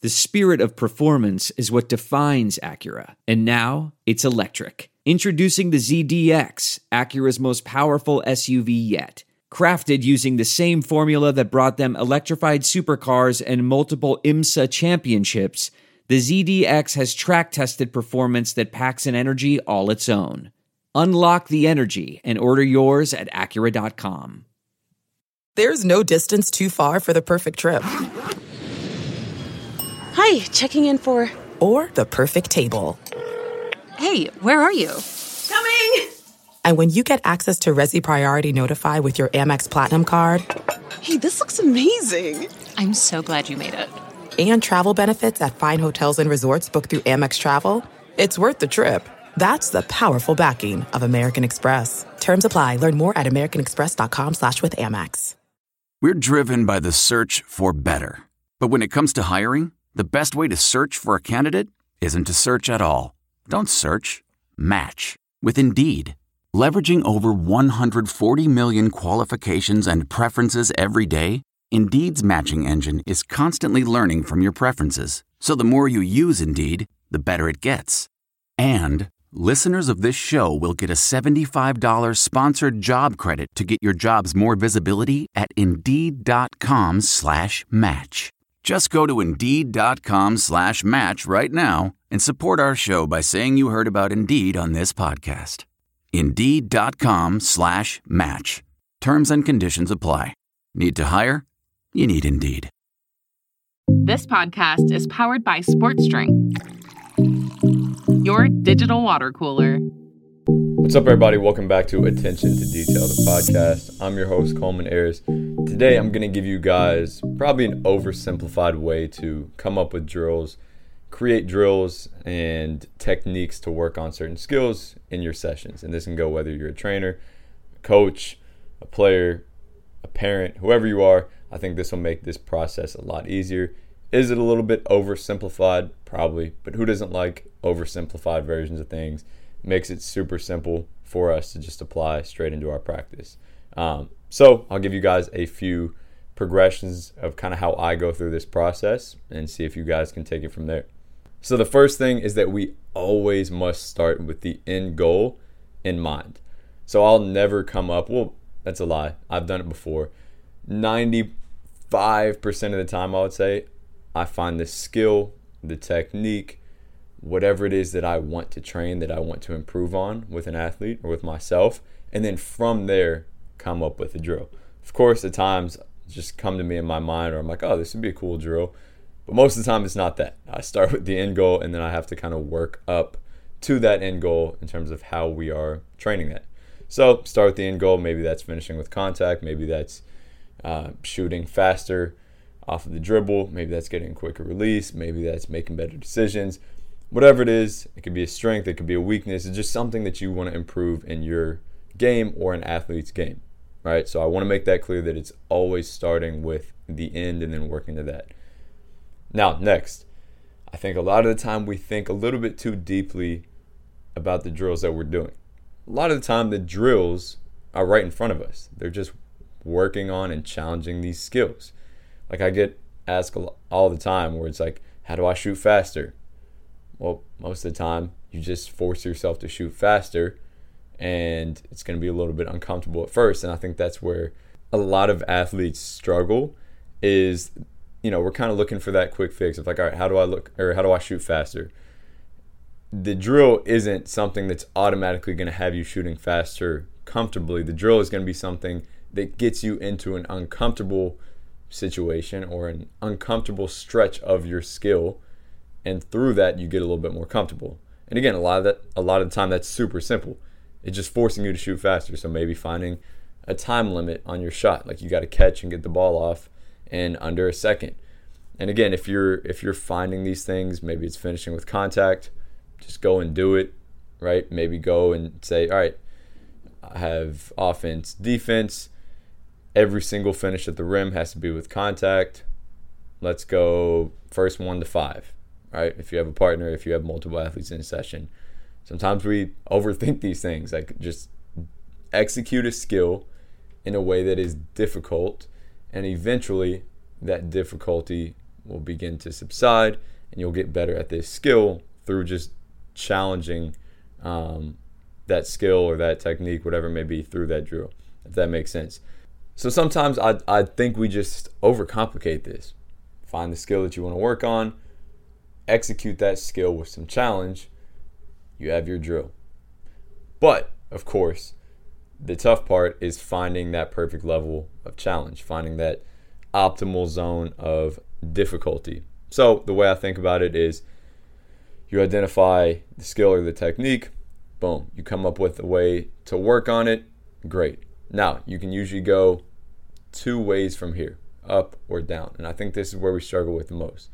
The spirit of performance is what defines Acura. And now, it's electric. Introducing the ZDX, Acura's most powerful SUV yet. Crafted using the same formula that brought them electrified supercars and multiple IMSA championships, the ZDX has track-tested performance that packs an energy all its own. Unlock the energy and order yours at Acura.com. There's no distance too far for the perfect trip. Hi, checking in for... Or the perfect table. Hey, where are you? Coming! And when you get access to Resi Priority Notify with your Amex Platinum card... Hey, this looks amazing! I'm so glad you made it. And travel benefits at fine hotels and resorts booked through Amex Travel, it's worth the trip. That's the powerful backing of American Express. Terms apply. Learn more at americanexpress.com/withAmex. We're driven by the search for better. But when it comes to hiring, the best way to search for a candidate isn't to search at all. Don't search. Match. With Indeed. Leveraging over 140 million qualifications and preferences every day, Indeed's matching engine is constantly learning from your preferences. So the more you use Indeed, the better it gets. And listeners of this show will get a $75 sponsored job credit to get your jobs more visibility at Indeed.com/match. Just go to Indeed.com/match right now and support our show by saying you heard about Indeed on this podcast. Indeed.com/match. Terms and conditions apply. Need to hire? You need Indeed. This podcast is powered by Sports Drink, your digital water cooler. What's up, everybody? Welcome back to Attention to Detail, the podcast. I'm your host, Coleman Ayers. Today, I'm going to give you guys probably an oversimplified way to come up with drills, create drills and techniques to work on certain skills in your sessions. And this can go whether you're a trainer, a coach, a player, a parent, whoever you are. I think this will make this process a lot easier. Is it a little bit oversimplified? Probably. But who doesn't like oversimplified versions of things? Makes it super simple for us to just apply straight into our practice. So I'll give you guys a few progressions of kind of how I go through this process and see if you guys can take it from there. So the first thing is that we always must start with the end goal in mind. So I'll never come up, well, that's a lie. I've done it before. 95% of the time, I would say, I find the skill, the technique, whatever it is that I want to train, that I want to improve on with an athlete or with myself, and then from there, come up with a drill. Of course, at times, just come to me in my mind, or I'm like, oh, this would be a cool drill. But most of the time, it's not that. I start with the end goal, and then I have to kind of work up to that end goal in terms of how we are training that. So start with the end goal. Maybe that's finishing with contact. Maybe that's shooting faster off of the dribble. Maybe that's getting a quicker release. Maybe that's making better decisions. Whatever it is, it could be a strength, it could be a weakness. It's just something that you want to improve in your game or an athlete's game, right? So I want to make that clear that it's always starting with the end and then working to that. Now, next, I think a lot of the time we think a little bit too deeply about the drills that we're doing. A lot of the time the drills are right in front of us. They're just working on and challenging these skills. Like I get asked all the time where it's like, how do I shoot faster? Well, most of the time you just force yourself to shoot faster and it's going to be a little bit uncomfortable at first. And I think that's where a lot of athletes struggle is, we're kind of looking for that quick fix of like, all right, how do I shoot faster? The drill isn't something that's automatically going to have you shooting faster comfortably. The drill is going to be something that gets you into an uncomfortable situation or an uncomfortable stretch of your skill, and through that you get a little bit more comfortable. And again, a lot of the time that's super simple. It's just forcing you to shoot faster. So maybe finding a time limit on your shot, like you got to catch and get the ball off in under a second. And again, if you're finding these things, maybe it's finishing with contact, just go and do it, right? Maybe go and say, all right, I have offense, defense. Every single finish at the rim has to be with contact. Let's go first 1 to 5, right? If you have a partner, if you have multiple athletes in a session. Sometimes we overthink these things, like just execute a skill in a way that is difficult, and eventually that difficulty will begin to subside, and you'll get better at this skill through just challenging that skill or that technique, whatever it may be, through that drill, if that makes sense. So sometimes I think we just overcomplicate this. Find the skill that you want to work on, execute that skill with some challenge, you have your drill. But, of course, the tough part is finding that perfect level of challenge, finding that optimal zone of difficulty. So the way I think about it is you identify the skill or the technique, boom, you come up with a way to work on it, great. Now, you can usually go two ways from here, up or down. And I think this is where we struggle with the most.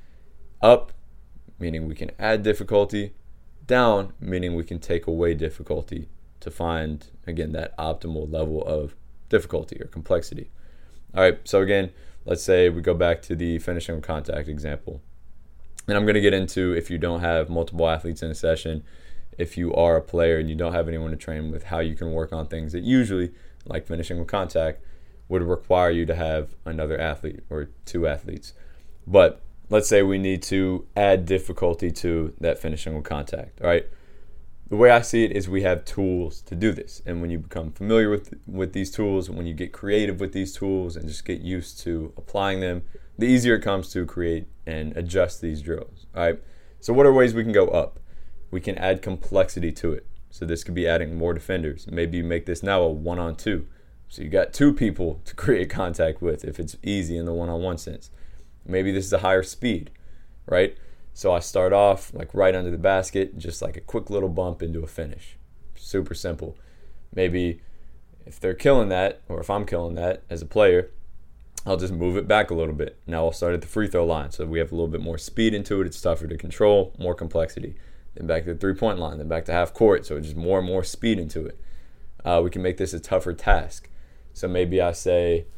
Up, meaning we can add difficulty. Down, meaning we can take away difficulty to find, again, that optimal level of difficulty or complexity. All right, so again, let's say we go back to the finishing with contact example. And I'm going to get into, if you don't have multiple athletes in a session, if you are a player and you don't have anyone to train with, how you can work on things that usually, like finishing with contact, would require you to have another athlete or two athletes. But let's say we need to add difficulty to that finishing with contact, all right? The way I see it is we have tools to do this. And when you become familiar with these tools, when you get creative with these tools and just get used to applying them, the easier it comes to create and adjust these drills, all right? So what are ways we can go up? We can add complexity to it. So this could be adding more defenders. Maybe you make this now a 1-on-2. So you got two people to create contact with if it's easy in the one-on-one sense. Maybe this is a higher speed, right? So I start off like right under the basket, just like a quick little bump into a finish. Super simple. Maybe if they're killing that, or if I'm killing that as a player, I'll just move it back a little bit. Now I'll start at the free throw line. So we have a little bit more speed into it. It's tougher to control, more complexity. Then back to the three-point line, then back to half court. So just more and more speed into it. We can make this a tougher task. So maybe I say,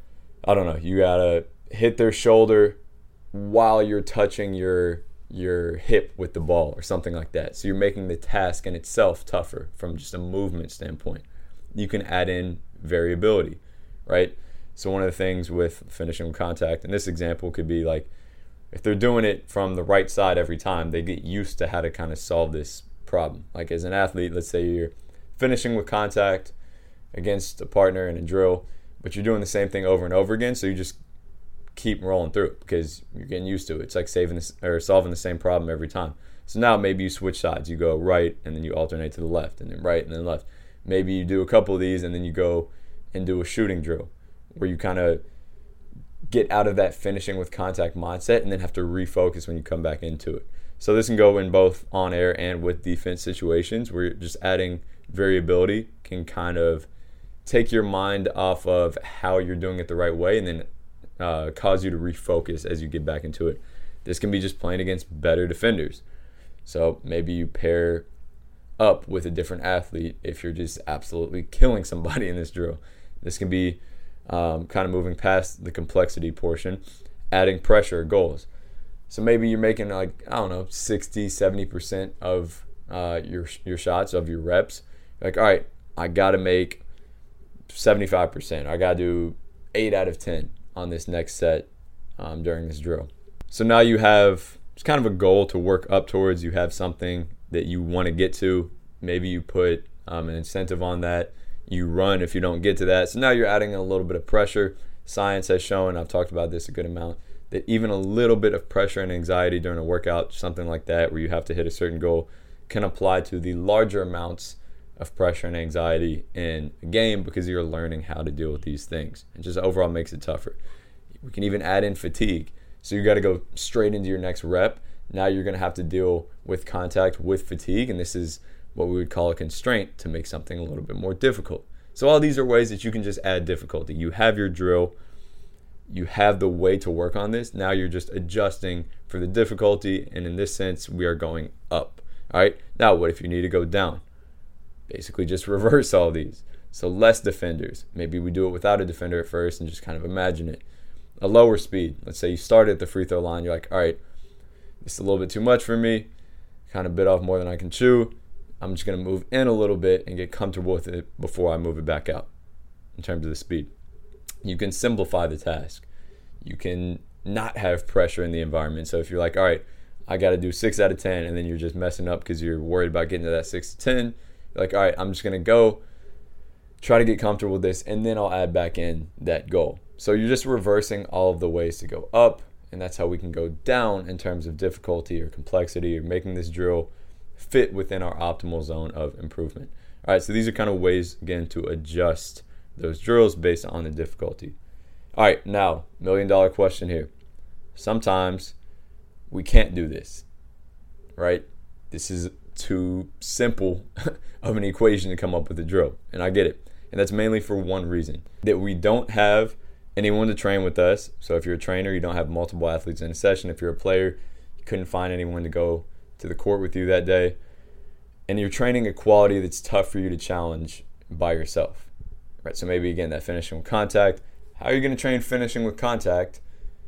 I don't know, you got to hit their shoulder while you're touching your hip with the ball or something like that. So you're making the task in itself tougher from just a movement standpoint. You can add in variability, right? So one of the things with finishing with contact, and this example could be like, if they're doing it from the right side every time, they get used to how to kind of solve this problem. Like as an athlete, let's say you're finishing with contact against a partner in a drill, but you're doing the same thing over and over again, so you just keep rolling through it because you're getting used to it. It's like solving the same problem every time. So now maybe you switch sides. You go right, and then you alternate to the left, and then right, and then left. Maybe you do a couple of these, and then you go and do a shooting drill where you kind of get out of that finishing with contact mindset and then have to refocus when you come back into it. So this can go in both on air and with defense situations where you're just adding variability can kind of take your mind off of how you're doing it the right way and then cause you to refocus as you get back into it. This can be just playing against better defenders. So maybe you pair up with a different athlete if you're just absolutely killing somebody in this drill. This can be kind of moving past the complexity portion, adding pressure goals. So maybe you're making like, I don't know, 60, 70% of your shots, of your reps. Like, all right, I got to make 75%. I got to do 8 out of 10 on this next set during this drill. So now you have, it's kind of a goal to work up towards. You have something that you want to get to. Maybe you put an incentive on that. You run if you don't get to that. So now you're adding a little bit of pressure. Science has shown, I've talked about this a good amount, that even a little bit of pressure and anxiety during a workout, something like that, where you have to hit a certain goal, can apply to the larger amounts of pressure and anxiety in a game because you're learning how to deal with these things. It just overall makes it tougher. We can even add in fatigue. So you got to go straight into your next rep. Now you're going to have to deal with contact with fatigue, and this is what we would call a constraint to make something a little bit more difficult. So all these are ways that you can just add difficulty. You have your drill. You have the way to work on this. Now you're just adjusting for the difficulty, and in this sense, we are going up. All right. Now, what if you need to go down? Basically, just reverse all these. So less defenders. Maybe we do it without a defender at first and just kind of imagine it. A lower speed. Let's say you start at the free throw line. You're like, all right, this is a little bit too much for me. Kind of bit off more than I can chew. I'm just going to move in a little bit and get comfortable with it before I move it back out in terms of the speed. You can simplify the task. You can not have pressure in the environment. So if you're like, all right, I got to do 6 out of 10, and then you're just messing up because you're worried about getting to that 6 to 10, you're like, all right, I'm just going to go try to get comfortable with this, and then I'll add back in that goal. So you're just reversing all of the ways to go up, and that's how we can go down in terms of difficulty or complexity or making this drill fit within our optimal zone of improvement. All right, so these are kind of ways, again, to adjust those drills based on the difficulty. All right, now, $1 million question here. Sometimes we can't do this, right? This is too simple of an equation to come up with a drill, and I get it. And that's mainly for one reason, that we don't have anyone to train with us. So if you're a trainer, you don't have multiple athletes in a session. If you're a player, you couldn't find anyone to go to the court with you that day. And you're training a quality that's tough for you to challenge by yourself, right? So maybe, again, that finishing with contact. How are you going to train finishing with contact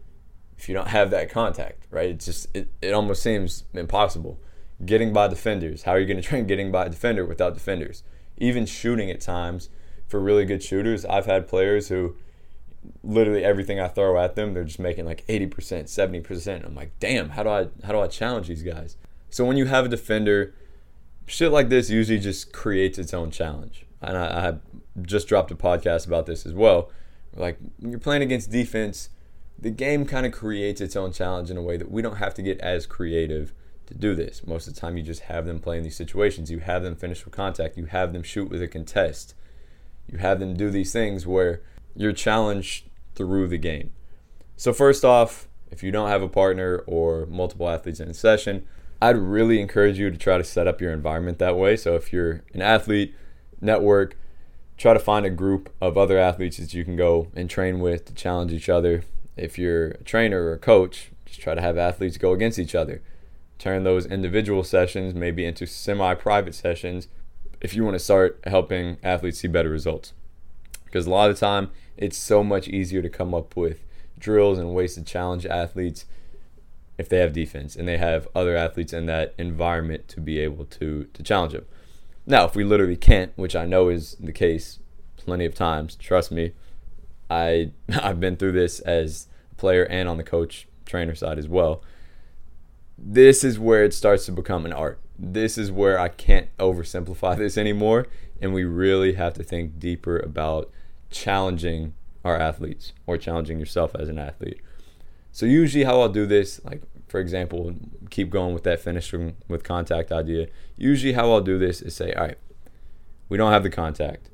if you don't have that contact, right? It's just, it almost seems impossible. Getting by defenders. How are you going to train getting by a defender without defenders? Even shooting at times, for really good shooters, I've had players who literally everything I throw at them, they're just making like 80%, 70%. I'm like, damn, how do I challenge these guys? So when you have a defender, shit like this usually just creates its own challenge. And I just dropped a podcast about this as well. Like, when you're playing against defense, the game kind of creates its own challenge in a way that we don't have to get as creative to do this. Most of the time, you just have them play in these situations. You have them finish with contact. You have them shoot with a contest. You have them do these things where you're challenged through the game. So first off, if you don't have a partner or multiple athletes in a session, I'd really encourage you to try to set up your environment that way. So if you're an athlete, network, try to find a group of other athletes that you can go and train with to challenge each other. If you're a trainer or a coach, just try to have athletes go against each other. Turn those individual sessions maybe into semi-private sessions if you want to start helping athletes see better results. Because a lot of the time, it's so much easier to come up with drills and ways to challenge athletes if they have defense and they have other athletes in that environment to be able to challenge them. Now, if we literally can't, which I know is the case plenty of times, trust me, I've been through this as a player and on the coach trainer side as well. This is where it starts to become an art. This is where I can't oversimplify this anymore, and we really have to think deeper about challenging our athletes or challenging yourself as an athlete. So usually how I'll do this, like for example, keep going with that finishing with contact idea. Usually how I'll do this is say, all right, we don't have the contact.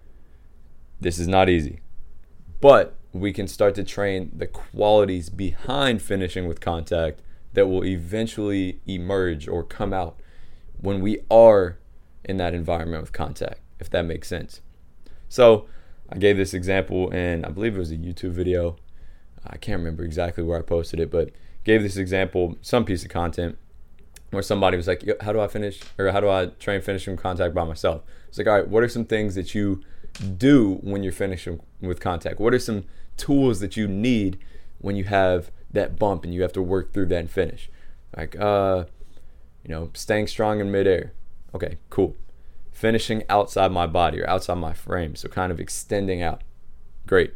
This is not easy, but we can start to train the qualities behind finishing with contact that will eventually emerge or come out when we are in that environment with contact, if that makes sense. So I gave this example in, I believe it was a YouTube video. I can't remember exactly where I posted it, but gave this example, some piece of content where somebody was like, how do I finish, or how do I train finishing contact by myself? It's like, all right, what are some things that you do when you're finishing with contact? What are some tools that you need when you have that bump and you have to work through that and finish? Like, staying strong in midair. Okay, cool. Finishing outside my body or outside my frame, so kind of extending out. Great.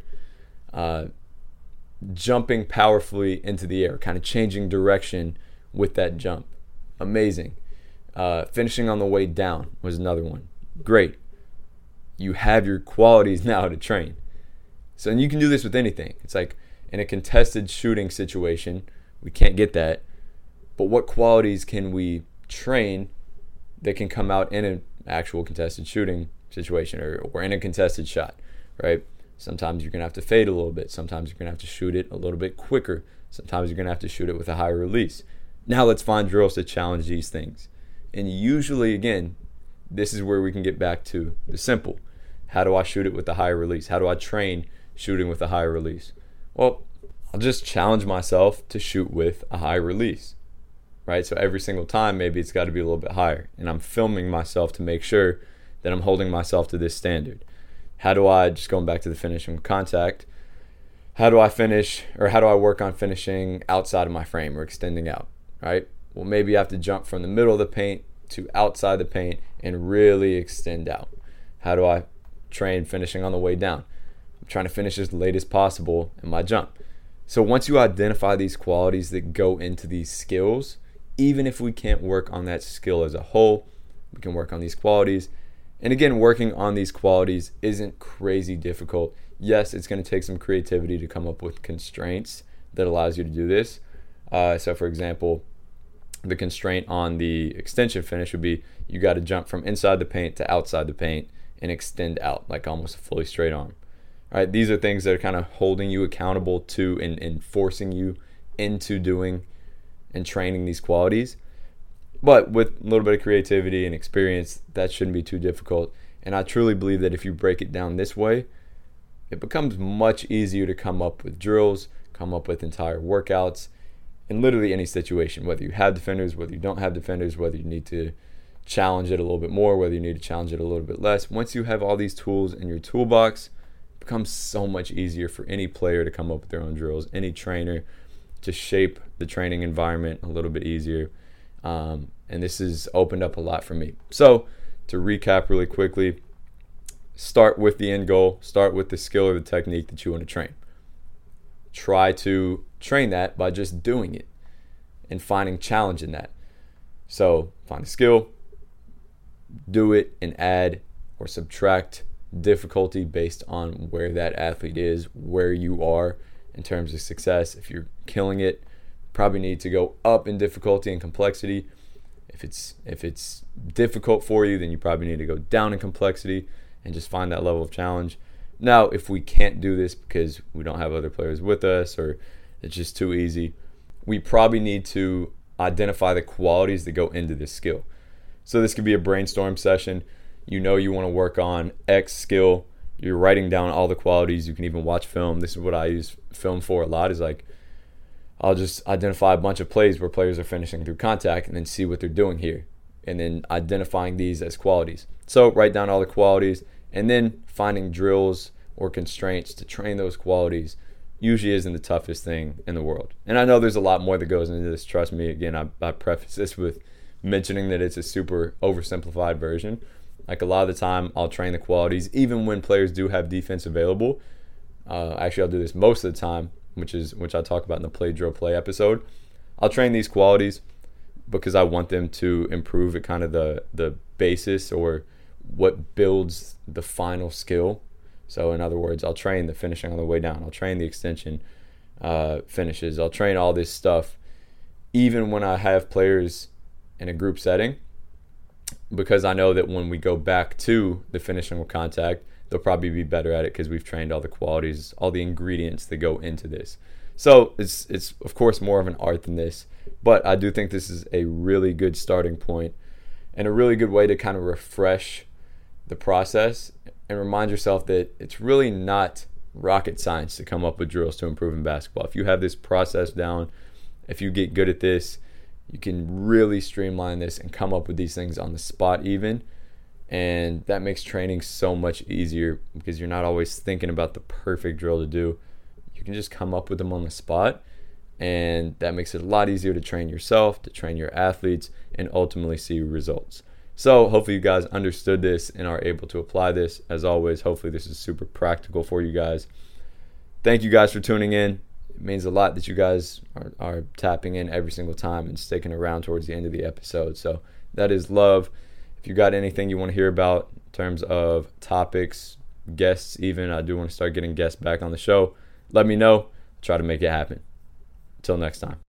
Jumping powerfully into the air, kind of changing direction with that jump. Amazing. Finishing on the way down was another one. Great. You have your qualities now to train. So, and you can do this with anything. It's like in a contested shooting situation, we can't get that. But what qualities can we train that can come out in an actual contested shooting situation or in a contested shot, right? Sometimes you're going to have to fade a little bit. Sometimes you're going to have to shoot it a little bit quicker. Sometimes you're going to have to shoot it with a higher release. Now let's find drills to challenge these things. And usually, again, this is where we can get back to the simple. How do I shoot it with a higher release? How do I train shooting with a higher release? Well, I'll just challenge myself to shoot with a high release, right? So every single time, maybe it's got to be a little bit higher. And I'm filming myself to make sure that I'm holding myself to this standard. How do I, just going back to the finishing with contact, how do I finish, or how do I work on finishing outside of my frame or extending out, right? Well, maybe you have to jump from the middle of the paint to outside the paint and really extend out. How do I train finishing on the way down? I'm trying to finish as late as possible in my jump. So once you identify these qualities that go into these skills, even if we can't work on that skill as a whole, we can work on these qualities. And again, working on these qualities isn't crazy difficult. Yes, it's going to take some creativity to come up with constraints that allows you to do this. So for example, the constraint on the extension finish would be you got to jump from inside the paint to outside the paint and extend out like almost a fully straight arm. All right, these are things that are kind of holding you accountable to and forcing you into doing and training these qualities. But with a little bit of creativity and experience, that shouldn't be too difficult. And I truly believe that if you break it down this way, it becomes much easier to come up with drills, come up with entire workouts in literally any situation, whether you have defenders, whether you don't have defenders, whether you need to challenge it a little bit more, whether you need to challenge it a little bit less. Once you have all these tools in your toolbox, it becomes so much easier for any player to come up with their own drills, any trainer to shape the training environment a little bit easier. And this has opened up a lot for me. So to recap really quickly, start with the end goal, start with the skill or the technique that you want to train. Try to train that by just doing it and finding challenge in that. So find a skill, do it, and add or subtract difficulty based on where that athlete is, where you are in terms of success. If you're killing it, probably need to go up in difficulty and complexity. If it's difficult for you, then you probably need to go down in complexity and just find that level of challenge. Now, if we can't do this because we don't have other players with us or it's just too easy, we probably need to identify the qualities that go into this skill. So this could be a brainstorm session. You know you want to work on X skill. You're writing down all the qualities. You can even watch film. This is what I use film for a lot, is like I'll just identify a bunch of plays where players are finishing through contact and then see what they're doing here and then identifying these as qualities. So write down all the qualities and then finding drills or constraints to train those qualities usually isn't the toughest thing in the world. And I know there's a lot more that goes into this. Trust me, again, I preface this with mentioning that it's a super oversimplified version. Like a lot of the time I'll train the qualities even when players do have defense available. Actually, I'll do this most of the time, which I talk about in the Play Drill Play episode. I'll train these qualities because I want them to improve at kind of the basis or what builds the final skill. So in other words, I'll train the finishing on the way down. I'll train the extension finishes. I'll train all this stuff even when I have players in a group setting, because I know that when we go back to the finishing with contact, they'll probably be better at it because we've trained all the qualities, all the ingredients that go into this. So it's of course more of an art than this, but I do think this is a really good starting point and a really good way to kind of refresh the process and remind yourself that it's really not rocket science to come up with drills to improve in basketball. If you have this process down, if you get good at this, you can really streamline this and come up with these things on the spot even. And that makes training so much easier because you're not always thinking about the perfect drill to do. You can just come up with them on the spot, and that makes it a lot easier to train yourself, to train your athletes, and ultimately see results. So hopefully you guys understood this and are able to apply this. As always, hopefully this is super practical for you guys. Thank you guys for tuning in. It means a lot that you guys are tapping in every single time and sticking around towards the end of the episode. So that is love. If you got anything you want to hear about in terms of topics, guests even, I do want to start getting guests back on the show, let me know. I'll try to make it happen. Until next time.